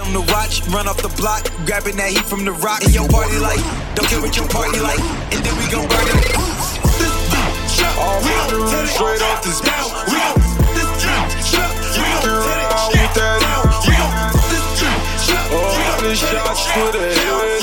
from the watch, run off the block, grabbing that heat from the rock. In your party like, don't care what your party like, and then we gon' burn it. Off the roof, straight off this down. We gon' this shot. You can ride with that. All the shots for the head.